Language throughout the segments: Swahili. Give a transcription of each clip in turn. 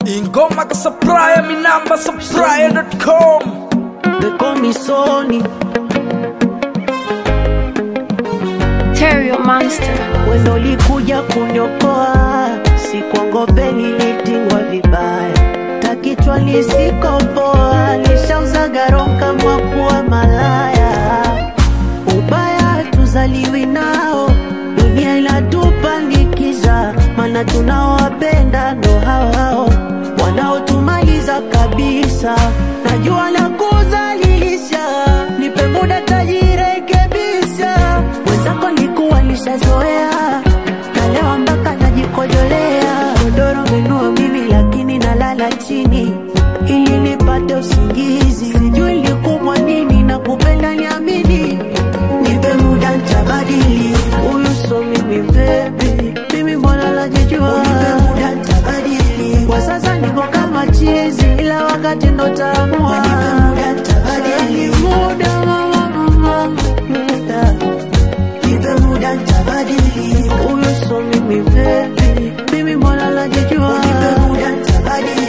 Ingoma ka supplier, mi number supplier.com. They call me Sony. Terrio Monster. Wendo ulikuja kuniokoa, sikuongope nilitingwa vibaya. Takichwa lisikopoa, nishauza garonka mwakuwa malaya. Ubaya tuzaliwi nao, dunia inatupandikiza. Mana tunaowapenda ndo hao wanaotumaliza kabisa. Najua na kuzalilisha, nipe muda tajirekebisha. Wenzako nikuwa nishazoea, na leo mpaka najikojolea. Godoro menua mimi lakini nalala chini, ili nipate usingizi. Sijui nilikumwa nini na kupenda niamini. Nipe muda nitabadili, huyu so mimi baby. Mimi mbona najijua, nipe muda nitabadili. Kwa sasa niko kama chizi, ila wakati ndo taamua. Nipe muda nitabadili, muda muda. Nipe muda nitabadili, huyu so mimi baby. Mimi mbona najijua, nipe muda nitabadili.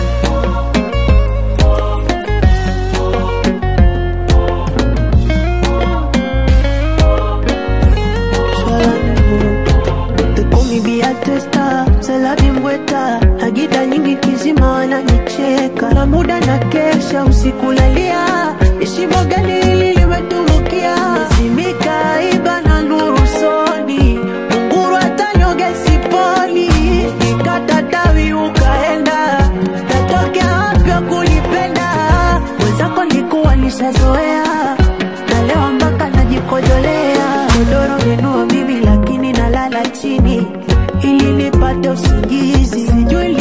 Agita nyingi kizima wananicheka, na muda na kesha usikulalia. Ishimo gani hili limetumukia, simika iba na nuru soni. Munguru atanyoge siponi, nikata tawi ukaenda. Tatokea hapya kunipenda, wenzako nikuwa nishazoea. Na leo mpaka najikojolea. Godoro menua mimi lakini nalala chini, ili nipate usingizi. Sijui